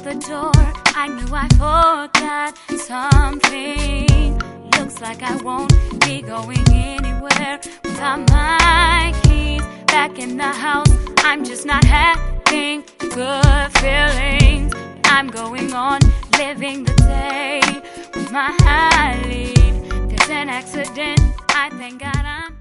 the door, I knew I forgot something. Looks like I won't be going anywhere without my keys back in the house. I'm just not having good feelings. I'm going on living the day with my lead. There's an accident, I thank God I'm